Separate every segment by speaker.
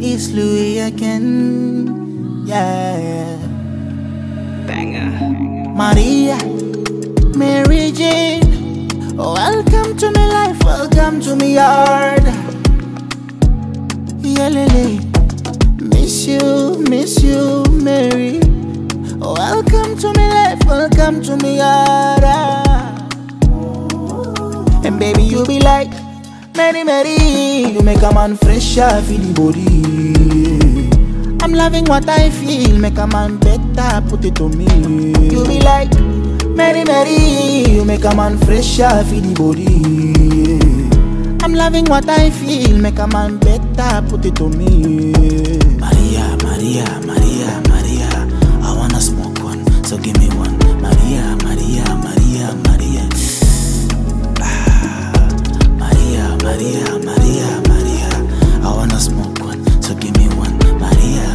Speaker 1: It's Louis again. Yeah.
Speaker 2: Banger.
Speaker 1: Maria, Mary Jane. Welcome to my life, welcome to my yard. Yeah, Lily. Miss you, Mary. Welcome to my life, welcome to my yard. And baby, you be like Mary, you make a man fresher, feel the body. I'm loving what I feel, make a man better, put it on me. You be like Mary, you make a man fresher, feel the body. I'm loving what I feel, make a man better, put it on me.
Speaker 3: Maria, I wanna smoke one, so give me one. Maria. Maria, I wanna smoke one, so give me one. Maria.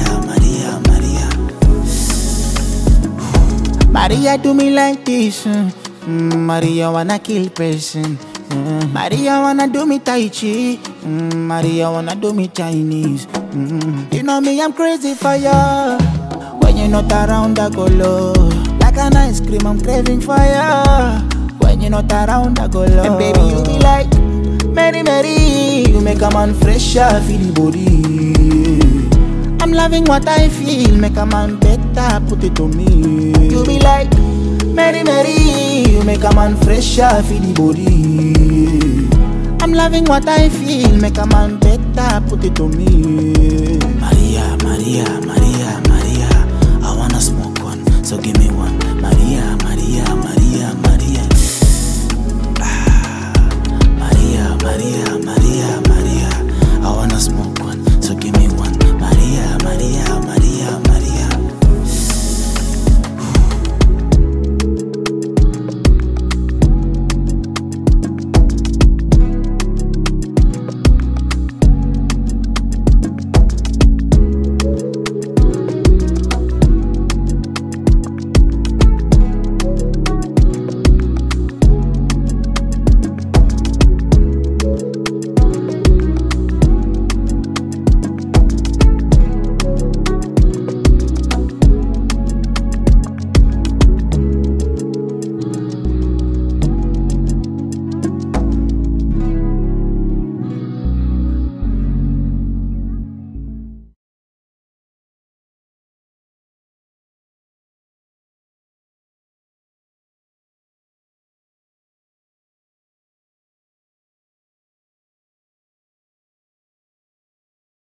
Speaker 1: Maria do me like this, Maria wanna kill person. Maria wanna do me Tai Chi, Maria wanna do me Chinese. You know me, I'm crazy for ya. When you're not around, I go low. Like an ice cream, I'm craving fire. When you're not around, I go low. And baby, you be like Mary, you make a man fresher, feel the body. I'm loving what I feel, make a man better, put it on me. You be like Mary, you make a man fresher, feel the body. I'm loving what I feel, make a man better, put it on me.
Speaker 3: Maria, I wanna smoke one, so give me one. Maria.